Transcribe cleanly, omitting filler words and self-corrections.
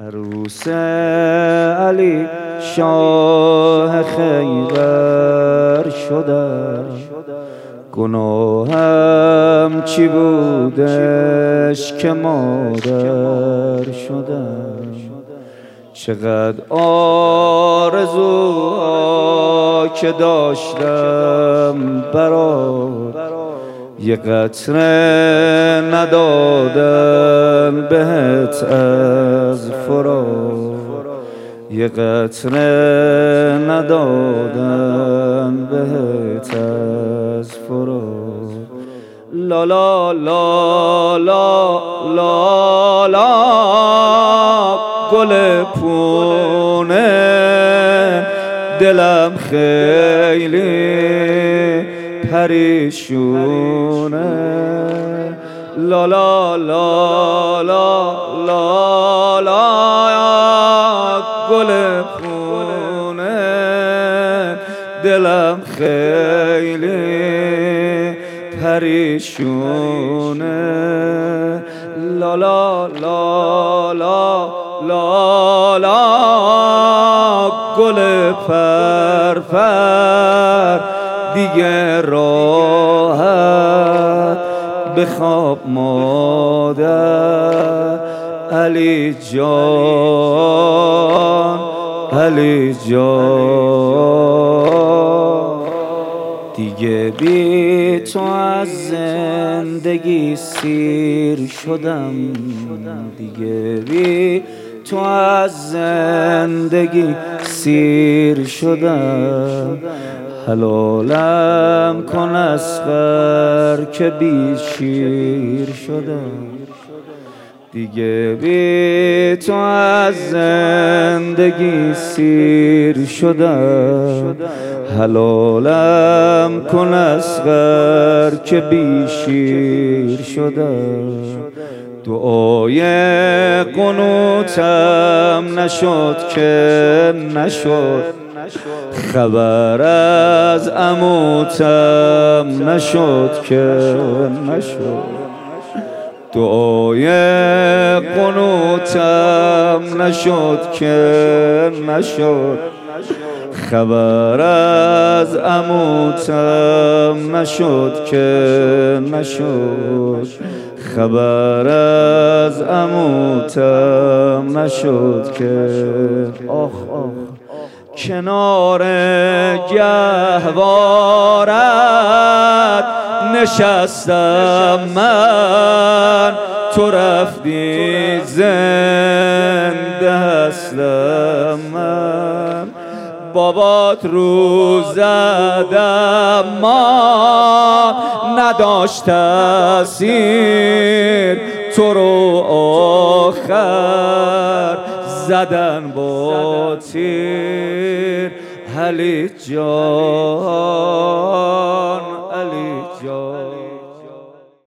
عروس علی شاه خیبر شدم، گناهم چی بودش که مادر شدم. چقدر آرزوها که داشتم برات، یه قطره ندادن بهت از فرات، یه قطره ندادن بهت از فرات. لا لا لا لا لا لا گل پونه، دلم خیلی پریشونه. لا لا لا لا لا لا گل پونه، دلم خیلی پریشونه. لا لا لا لا لا لا گل پرپر، دیگه راحت بخواب مادر. علی جان علی جان، دیگه بی تو از زندگی سیر شدم، دیگه بی تو از زندگی سیر شدم. حلالم کن اصغر که بی شیر شدم، دیگه بی تو از زندگی سیر شدم. حلالم کن اصغر که بی شیر شدم. دعای قنوتم نشد که نشد، خبر از عموتم نشد که نشد. دعای قنوتم نشد که نشد، خبر از عموتم نشد که نشد. خبر از عموتم نشد که آخ آخ. کنار گهوارت نشستم من، تو رفتی زنده هستم من. بابات رو زدم ما نداشت تأثیر، تو رو آخر زدن با تیر. علی جان